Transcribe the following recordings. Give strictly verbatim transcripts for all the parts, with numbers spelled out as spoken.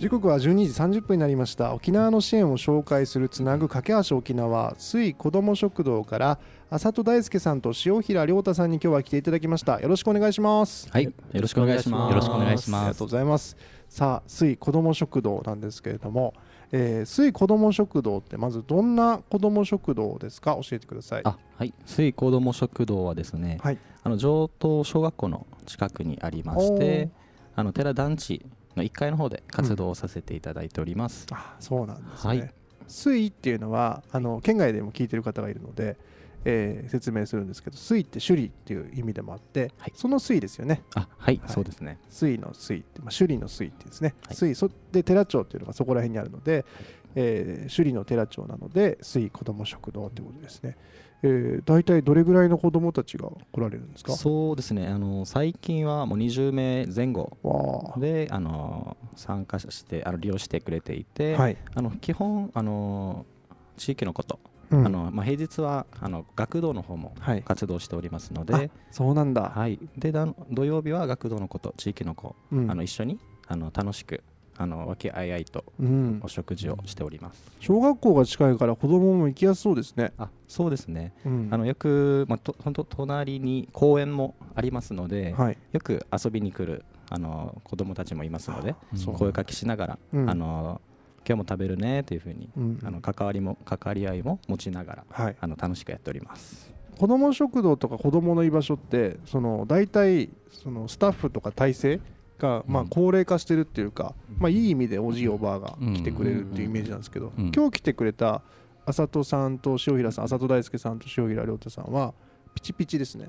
時刻はじゅうにじさんじゅっぷんになりました。沖縄の支援を紹介するつなぐ架け橋沖縄水子ども食堂から浅戸大輔さんと塩平亮太さんに今日は来ていただきました。よろしくお願いします。 はい、よろしくお願いします。よろしくお願いします。 ありがとうございます。さあ、水子ども食堂なんですけれども、えー、水子ども食堂ってまずどんな子ども食堂ですか？教えてください。 あ、はい、水子ども食堂はですね、はい、あの上東小学校の近くにありまして、あの寺団地のいっかいの方で活動をさせていただいております。 うん、あ、そうなんですね。 はい、 水っていうのはあの県外でも聞いてる方がいるので、えー、説明するんですけど、水って首里っていう意味でもあって、はい、その水ですよね。 あ、はい、はい、そうですね。 水の水って、まあ、首里の水ってですね、はい、水そで寺町っていうのがそこら辺にあるので、はい、えー、首里の寺町なので水子ども食堂ってことですね。えー、大体どれぐらいの子どもたちが来られるんですか？ そうですね、あの最近はもうにじゅうめいぜん後であの参加してあの利用してくれていて、はい、あの基本あの地域のこと、うん、あのまあ、平日はあの学童の方も活動しておりますので、はい、 そうなんだ、 はい、で土曜日は学童のこと地域の子、うん、あの一緒にあの楽しくあの和気あいあいとお食事をしております。 うん、小学校が近いから子供も行きやすそうですね。 あ、そうですね、うん、あのよく、まあ、と本当隣に公園もありますので、はい、よく遊びに来るあの子供たちもいますので、声かけしながら、うん、あの今日も食べるねというふうに、うん、あの関わりも関わり合いも持ちながら、はい、あの楽しくやっております。 子ども食堂とか子どもの居場所ってその大体そのスタッフとか体制が、まあ、高齢化してるっていうか、うん、まあ、いい意味でおじいおばあが来てくれるっていうイメージなんですけど、うん、今日来てくれた浅戸さんと塩平さん、浅戸大輔さんと塩平亮太さんはピチピチですね。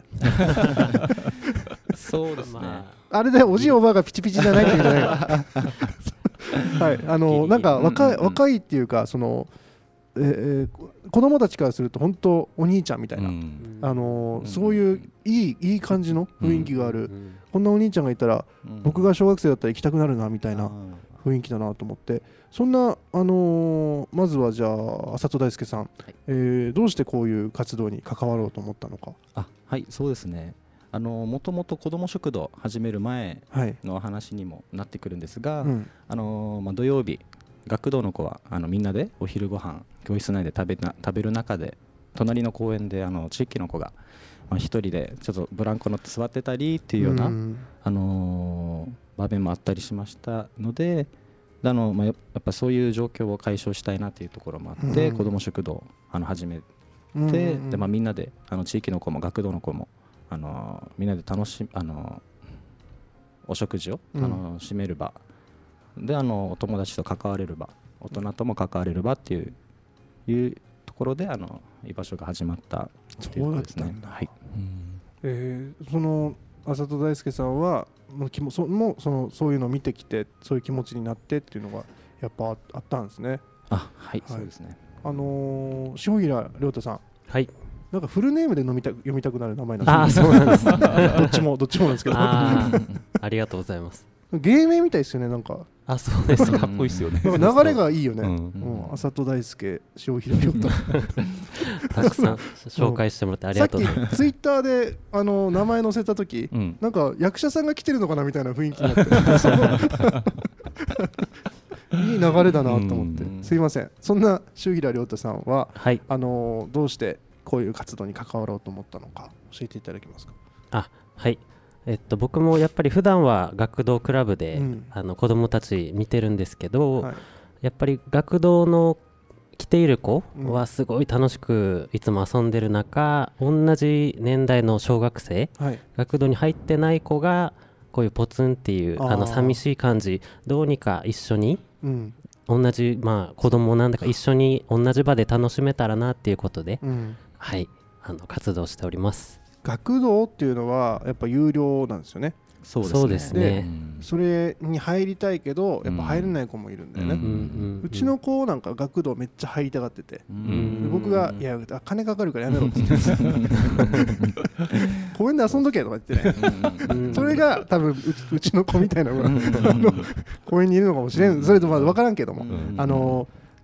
そうですね、まあ、あれでおじいおばあがピチピチじゃないっていうじゃないかはい、あのなんか若い、若いっていうかその、えー、子供たちからすると本当お兄ちゃんみたいな、うん、あのー、そういういい、いい感じの雰囲気がある、うん、こんなお兄ちゃんがいたら、うん、僕が小学生だったら行きたくなるなみたいな雰囲気だなと思って、そんな、あのー、まずはじゃあ浅戸大輔さん、はい、えー、どうしてこういう活動に関わろうと思ったのか。 あ、はい、そうですね、あのもともと子ども食堂始める前の話にもなってくるんですが、はい、うん、あのまあ、土曜日学童の子はあのみんなでお昼ご飯教室内で食べな食べる中で隣の公園であの地域の子が、まあ、一人でちょっとブランコ乗って座ってたりっていうような、うん、あのー、場面もあったりしましたので、あの、まあ、やっぱそういう状況を解消したいなというところもあって、うん、子ども食堂あの始めて、うんうん、でまあ、みんなであの地域の子も学童の子もあのみんなで楽しあのお食事を楽しめる場、うん、であのお友達と関われる場、大人とも関われる場っていういうところであの居場所が始まったということですね。はい、うん、 えー、その浅戸大輔さんはもうきもそもそのそういうのを見てきてそういう気持ちになってっていうのがやっぱあったんですね。 あ、はい、はい、そうですね。 あのー、塩平亮太さん、 はい、 なんかフルネームで飲みた読みたくなる名前なんです。 ああ、そうなんです。 どっちもどっちもなんですけど。 あ, ありがとうございます。 芸名みたいですよね、なんか。 あ、そうです。 かっこいいですよね。 流れがいいよね。うんうん、浅戸大輔、塩平亮太。 たくさん紹介してもらってありがとうございます。 さっきツイッターであの名前載せた時、うん、なんか役者さんが来てるのかなみたいな雰囲気になって。いい流れだなと思って、すいません。そんな塩平亮太さんは、はい、あのどうしてこういう活動に関わろうと思ったのか教えていただけますか。 あ、はい、えっと、僕もやっぱり普段は学童クラブで、うん、あの子どもたち見てるんですけど、はい、やっぱり学童の来ている子はすごい楽しくいつも遊んでる中、うん、同じ年代の小学生、はい、学童に入ってない子がこういうポツンっていうあの寂しい感じどうにか一緒に、うん、同じ、まあ、子供なんだか一緒に同じ場で楽しめたらなっていうことで、うん、はい、あの活動しております。 学童っていうのはやっぱ有料なんですよね。 そうですね。 それに入りたいけどやっぱ入れない子もいるんだよね。うん、うちの子なんか学童めっちゃ入りたがってて、うん、僕がいや金かかるからやめろって言って公園で遊んどけとか言ってね、うん、それが多分 う, うちの子みたいなのが公園にいるのかもしれん。それとまだ分からんけども、うん、あの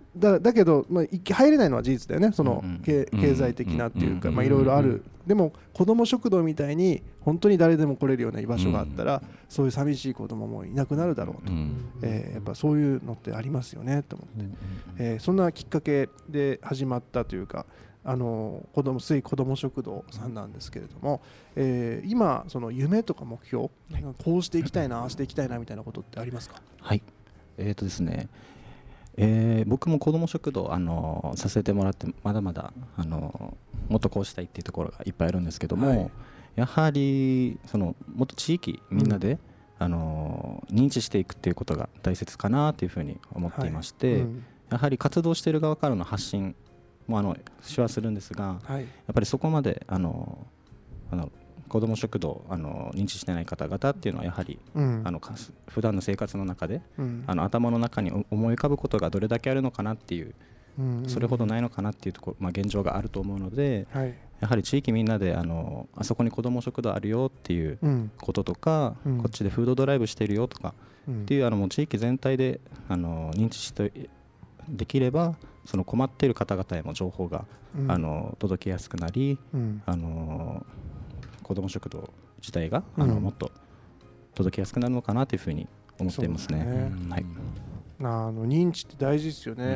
だ, だけど、まあ、入れないのは事実だよね、その、うんうん、経, 経済的なっていうか、まあ、いろいろある、うんうん、でも子ども食堂みたいに本当に誰でも来れるような居場所があったら、うん、そういう寂しい子どももいなくなるだろうと、うん、えー、やっぱそういうのってありますよねと思って、うん、えー、そんなきっかけで始まったというか、あの子ども水子ども食堂さんなんですけれども、えー、今その夢とか目標、はい、こうしていきたいな、ああしていきたいなみたいなことってありますか？ はい、えーとですねえー、僕も子ども食堂、あのー、させてもらってまだまだ、あのー、もっとこうしたいっていうところがいっぱいあるんですけども、はい、やはりそのもっと地域みんなで、うん、あのー、認知していくっていうことが大切かなというふうに思っていまして、はい、うん、やはり活動している側からの発信もあの手話するんですが、はい、やっぱりそこまであのあの子ども食堂あの認知してない方々っていうのはやはり、うん、あの普段の生活の中で、うん、あの頭の中に思い浮かぶことがどれだけあるのかなっていう、うんうん、それほどないのかなっていうところ、まあ、現状があると思うので、はい、やはり地域みんなで あのあそこに子ども食堂あるよっていうこととか、うん、こっちでフードドライブしてるよとか、うん、っていうあのもう地域全体であの認知してできればその困っている方々へも情報が、うん、あの届けやすくなり、うん、あの子ども食堂自体が、うん、あのもっと届けやすくなるのかなというふうに思っていますね。ね、うん、はい、 あの認知って大事ですよね、うん、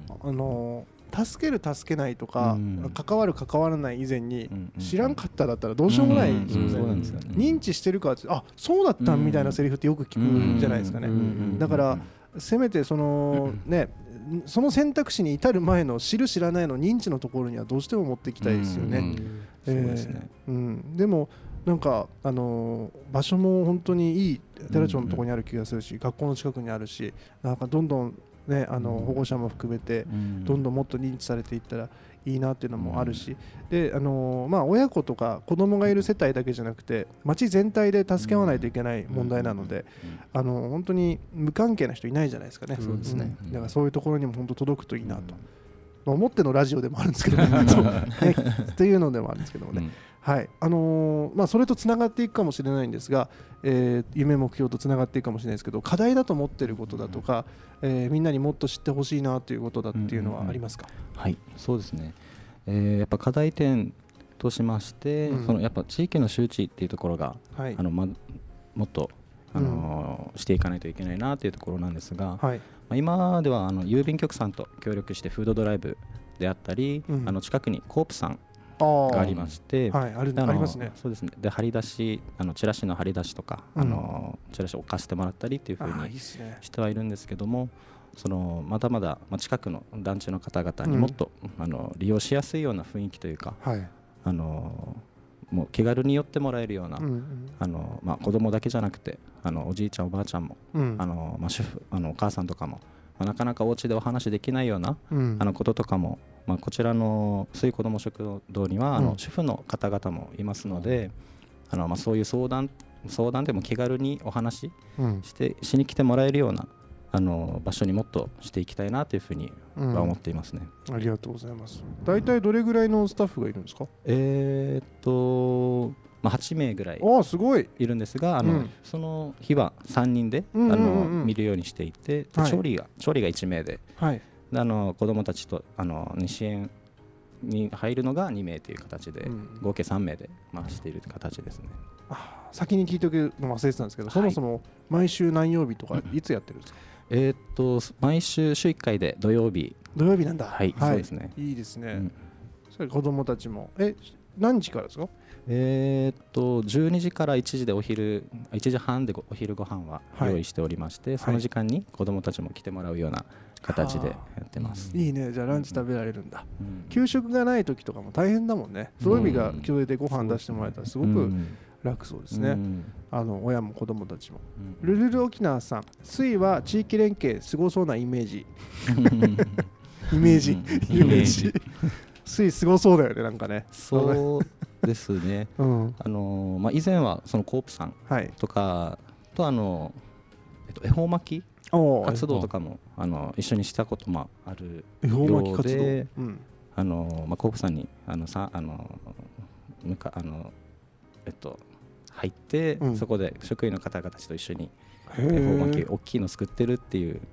あの助ける助けないとか、うん、関わる関わらない以前に、うん、知らんかっただったらどうしようもないですよね。認知してるかってあそうだったんみたいなセリフってよく聞くじゃないですかね。だからせめてそのねその選択肢に至る前の知る知らないの認知のところにはどうしても持っていきたいですよね。でもなんか、あのー、場所も本当にいい寺町のところにある気がするし、うんうん、学校の近くにあるし、なんかどんどん、ね、あの保護者も含めてどんどんもっと認知されていったらいいなっていうのもあるし、で、あのーまあ、親子とか子供がいる世帯だけじゃなくて町全体で助け合わないといけない問題なので、あのー、本当に無関係な人いないじゃないですかね。そうですね、うん、だからそういうところにも本当届くといいなと、まあ、思ってのラジオでもあるんですけどねっていうのでもあるんですけどもね、うん、はい、あのーまあ、それとつながっていくかもしれないんですが、えー、夢目標とつながっていくかもしれないですけど、課題だと思っていることだとか、えー、みんなにもっと知ってほしいなということだっていうのはありますか？ うんうんうん、はい、そうですね、えー、やっぱ課題点としまして、うん、そのやっぱ地域の周知っていうところが、はい、あのま、もっと、あのーうん、していかないといけないなというところなんですが、はい、まあ、今ではあの郵便局さんと協力してフードドライブであったり、うん、あの近くにコープさんがありまして、 はい、ある、ありますね。 そうですね。で張り出し、あのチラシの張り出しとか、うん、あのチラシを置かせてもらったりっていう風にしてはいるんですけども、そのまだまだ、まあ、近くの団地の方々にもっと、うん、あの利用しやすいような雰囲気というか、はい、あのもう気軽に寄ってもらえるような、うんうん、あのまあ、子供だけじゃなくてあのおじいちゃんおばあちゃんも、うん、あのまあ、主婦あのお母さんとかも、まあ、なかなかお家でお話できないような、うん、あのこととかも、まあ、こちらの水子ども食堂には、うん、あの主婦の方々もいますので、あのまあ、そういう相談相談でも気軽にお話して、うん、しに来てもらえるようなあの場所にもっとしていきたいなというふうには思っていますね、 うん、ありがとうございます。大体どれぐらいのスタッフがいるんですか？ えー、っと、まあ、はちめいぐらいいるんですが、あの、うん、その日はさんにんで、うんうんうん、あの見るようにしていて、で調理が、はい、調理がいちめいで、はい、であの子どもたちとあの支援に入るのがにめいという形で、うん、合計さんめいで回している形ですね。 あ、先に聞いておくの忘れてたんですけど、はい、そもそも毎週何曜日とかいつやってるんですか？ えー、っと毎週週いっかいで土曜日。 土曜日なんだ。 はい、はい、そうですね。 いいですね、うん、それ子どもたちもえ何時からですか？ えー、っとじゅうにじからいちじでお昼いちじはんでお昼ご飯は用意しておりまして、はい、その時間に子どもたちも来てもらうような形でやってます。 いいね。じゃあランチ食べられるんだ、うん、給食がない時とかも大変だもんね。土曜日が教育でご飯出してもらえたらすごく楽そうですね、うん、あの親も子どもたちも、うん、ルルル沖縄さん、水は地域連携すごそうなイメージイメージイメージ水すごそうだよね、なんかね。 そうですね、うん、あのまあ、以前はそのコープさんとか、はい、とあの、えっと、恵方巻き活動とかもあの一緒にしたこともあるようで、うん、あのまあ、コープさんにあのさあのむかあのえっと入って、うん、そこで職員の方々と一緒に恵方巻き大きいの作ってるっていう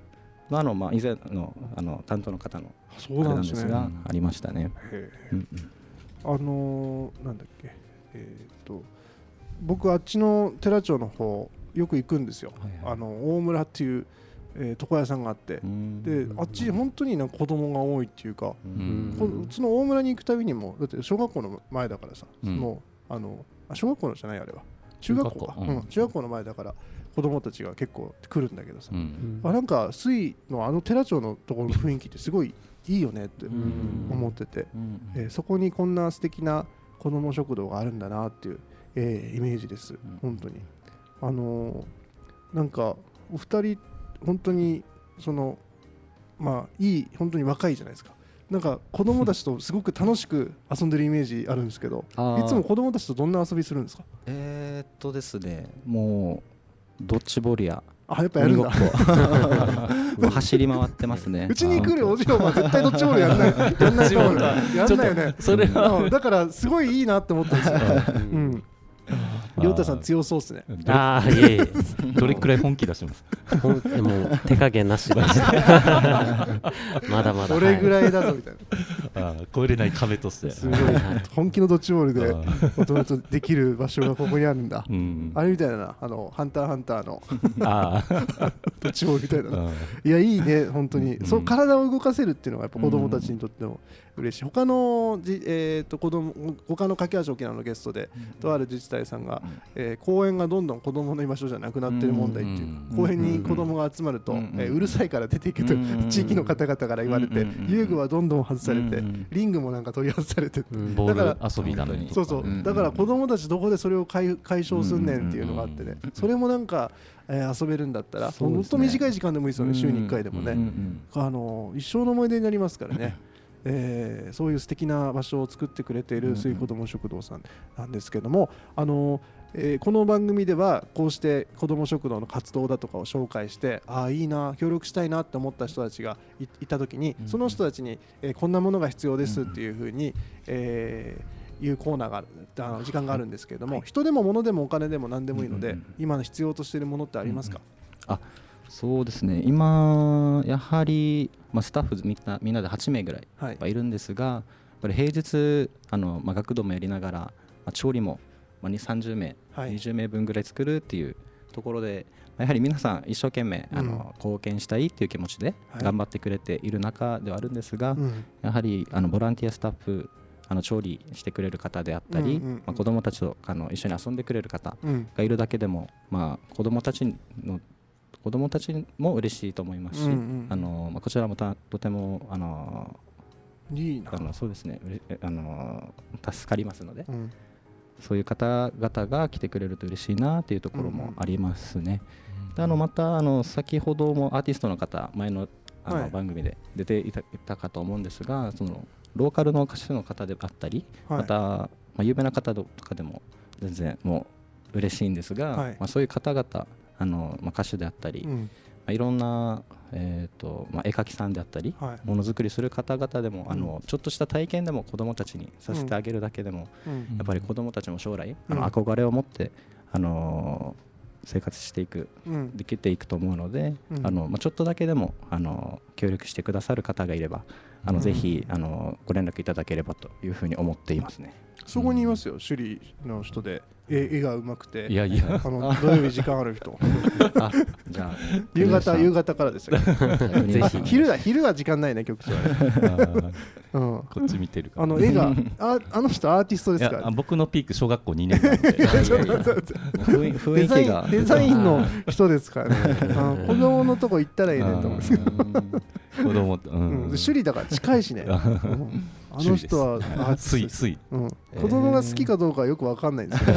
あのまあ以前のあの担当の方のあれなんですがありましたね。 あのー、なんだっけ、えー、と僕あっちの寺町の方よく行くんですよ。はいはい、あの大村っていう、えー、床屋さんがあって、であっち本当になんか子供が多いっていうか、うんその大村に行くたびにもだって小学校の前だからさ、うん、そのあのあ小学校のじゃないあれは中学校か、うんうん、中学校の前だから子供たちが結構来るんだけどさ、うん、あなんか水のあの寺町のところの雰囲気ってすごいいいよねって思ってて、うんえー、そこにこんな素敵な子ども食堂があるんだなっていう、えー、イメージです、うん、本当にあのー、なんかお二人本当にそのまあいい本当に若いじゃないですか。なんか子供たちとすごく楽しく遊んでるイメージあるんですけどいつも子供たちとどんな遊びするんですか？ えー、っとですねもうドッジボールやあやっぱやるんだ走り回ってますね。 うちに来るおじいは絶対ドッジボールやんないやんないと思うやんないよね。 それはだからすごいいいなって思ったんですよ。うん亮太さん強そうですね。 ああいえいえどれくらい本気出してます？ もう手加減なしでまだまだそれぐらいだぞみたいなあ超えれない壁としてすごい本気のドッジボールで大人とできる場所がここにあるんだ、うん、あれみたいなあのハンターハンターのあドッジボールみたいないやいいね本当に、うん、そう体を動かせるっていうのがやっぱ子供たちにとっても嬉しい。他のじ、えー、と子供他の駆け足沖縄のゲストで、うん、とある自治体さんが、うんえー、公園がどんどん子供の居場所じゃなくなってる問題っていう、うん、公園に子供が集まると、うんえー、うるさいから出ていけと、うん、地域の方々から言われて、うん、遊具はどんどん外されて、うん、リングもなんか取り外されて、うん、 だから遊びなのにそうそう、うん、だから子供たちどこでそれを解消すんねんっていうのがあってね、それもなんかえー、遊べるんだったら本当、ね、短い時間でもいいですよね、週にいっかいでもね、うんうん、あの一生の思い出になりますからねえー、そういう素敵な場所を作ってくれている水子ども食堂さんなんですけども、あの、えー、この番組ではこうして子ども食堂の活動だとかを紹介してああいいな協力したいなって思った人たちが い, いた時にその人たちに、えー、こんなものが必要ですっていうふうに、えー、いうコーナーがあの時間があるんですけれども、はい、人でも物でもお金でも何でもいいので、うんうん、今必要としているものってありますか？ うんうん、あそうですね今やはり、まあ、スタッフみんな、みんなではちめいぐらいはいるんですが、はい、やっぱり平日あの、まあ、学童もやりながら、まあ、調理も、まあ、にじゅう、さんじゅうめい、はい、にじゅうめいぶんぐらい作るっていうところでやはり皆さん一生懸命あの、うん、貢献したいっていう気持ちで頑張ってくれている中ではあるんですが、はい、やはりあのボランティアスタッフあの調理してくれる方であったり、うんうんうんまあ、子どもたちとあの一緒に遊んでくれる方がいるだけでも、うんまあ、子どもたちの子どもたちも嬉しいと思いますし、うんうんあのまあ、こちらもたとてもあのいいなあのそうですねあの助かりますので、うん、そういう方々が来てくれると嬉しいなというところもありますね、うんうん、であのまたあの先ほどもアーティストの方前の、あの、はい、番組で出ていた、いたかと思うんですがそのローカルの歌手の方であったり、はい、また、まあ、有名な方とかでも全然もう嬉しいんですが、はいまあ、そういう方々あのまあ、歌手であったり、うんまあ、いろんな、えーとまあ、絵描きさんであったり、はい、ものづくりする方々でも、うん、あのちょっとした体験でも子どもたちにさせてあげるだけでも、うん、やっぱり子どもたちも将来、うん、あの憧れを持って、あのー、生活していく、うん、できていくと思うので、うんあのまあ、ちょっとだけでも、あのー、協力してくださる方がいればあの、うん、ぜひ、あのー、ご連絡いただければというふうに思っていますね。 そこにいますよ、首里の人で絵がうまくていやいやあの土曜日時間ある人あじゃあ夕方夕方からですよぜひ昼だ昼は時間ないね局長は、 うん、こっち見てるからあの絵がああの人アーティストですから、 ね、僕のピーク小学校にねんなので雰囲気がデザインの人ですからねあ子供のとこ行ったらいいねと思うんですけど子供と、うんうん、首里だから近いしね、うん、あの人はあ水水、 うん、子供が好きかどうかはよく分かんないんですけど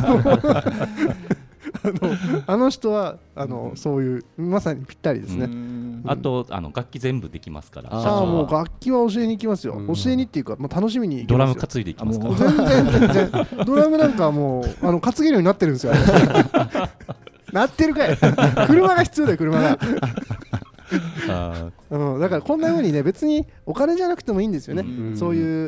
あのあの人はあのそういうまさにぴったりですね、うん、 あとあの楽器全部できますからああもう楽器は教えに行きますよ、うん、教えにっていうか、まあ、楽しみに行きますよドラム担いでいきますから全然全然ドラムなんかもうあの担げるようになってるんですよなってるかい車が必要だよ車があ、うん、だからこんな風にね別にお金じゃなくてもいいんですよね、うん、そういう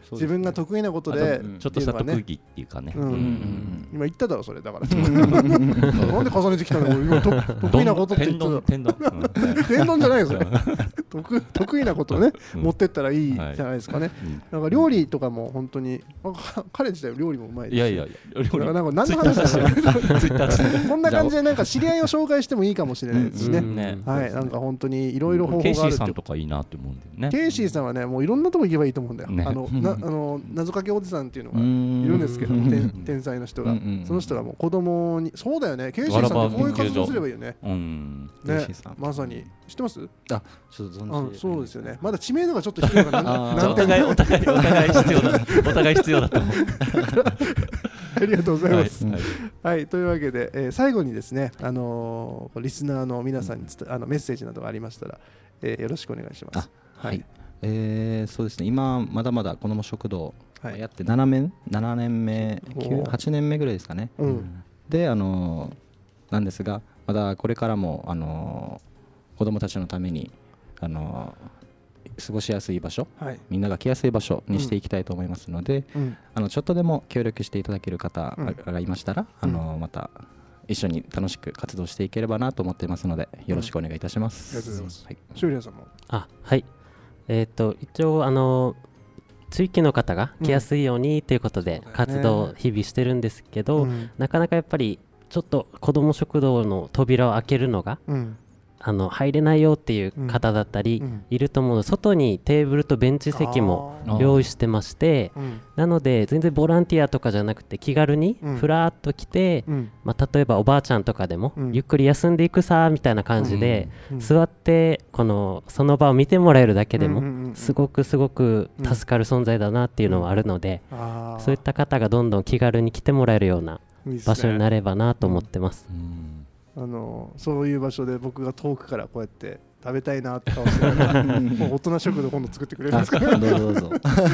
自分が得意なことでちょっとした特技っていうかね。 今言っただろそれだから。なんで重ねてきたの？今得意なことって言ったら。 天丼天丼じゃないですよ。得意なことをね持ってったらいいじゃないですかね。なんか料理とかも本当に彼自体料理もうまいです。 いやいやいや料理なんか何の話だろう。こんな感じでなんか知り合いを紹介してもいいかもしれないですね。はい、なんか本当にいろいろ方法がある。 ケイシーさんとかいいなって思うんだよね。 ケイシーさんはねもういろんなとこ行けばいいと思うんだよ。あのなあの謎かけおじさんっていうのがいるんですけど、天才の人がその人がもう子供にそうだよね。ケイシーさんってこういう活動すればいいよね。ね、まさに知ってます？ あ、ちょっと存じ。 そうですよね。まだ知名度がちょっと低いからな。お互いお互いお互い必要だ。お互い必要だと思う。 ありがとうございます。はい、はい、というわけで、えー、最後にですね、あのー、リスナーの皆さんにつあのメッセージなどがありましたら、えー、よろしくお願いします。 はい。えー、そうですね。今まだまだこども食堂やってななねん、ななねんめ、はちねんめぐらいですかね。うん、で、あのー、なんですが、まだこれからもあのー、子どもたちのためにあのー過ごしやすい場所、はい、みんなが来やすい場所にしていきたいと思いますので、うん、あのちょっとでも協力していただける方がいましたら、うん、あのまた一緒に楽しく活動していければなと思っていますのでよろしくお願いいたします。 うん、ありがとうございます。はい、修理さんも。 あ、はい。えっと一応あの地域の方が来やすいようにということで活動を日々してるんですけど、うん、なかなかやっぱりちょっと子ども食堂の扉を開けるのが、うんあの入れないよっていう方だったりいると思うので、外にテーブルとベンチ席も用意してまして、なので全然ボランティアとかじゃなくて気軽にふらっと来て、まあ、例えばおばあちゃんとかでもゆっくり休んでいくさみたいな感じで座ってこのその場を見てもらえるだけでもすごくすごく助かる存在だなっていうのはあるので、そういった方がどんどん気軽に来てもらえるような場所になればなと思ってます。 あのそういう場所で僕が遠くからこうやって食べたいなって顔してながらもう大人食堂今度作ってくれるんですか？ どうぞどうぞ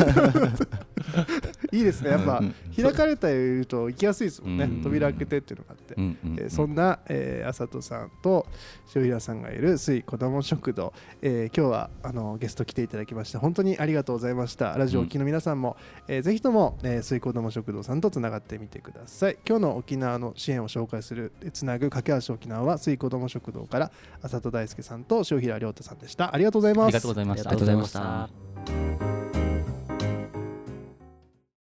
いいですね。やっぱ開かれていると行きやすいですもんね。扉開けてっていうのがあって、えー、そんな、えー、あさとさんと塩平さんがいる水子ども食堂、えー、今日はあのゲスト来ていただきまして本当にありがとうございました。ラジオをお聞きの皆さんも、えー、ぜひとも、えー、水子ども食堂さんとつながってみてください。今日の沖縄の支援を紹介するつなぐ架け橋沖縄は水子ども食堂からあさと大輔さんと塩平亮太さんでした。ありがとうございます。 ありがとうございました。 ありがとうございました。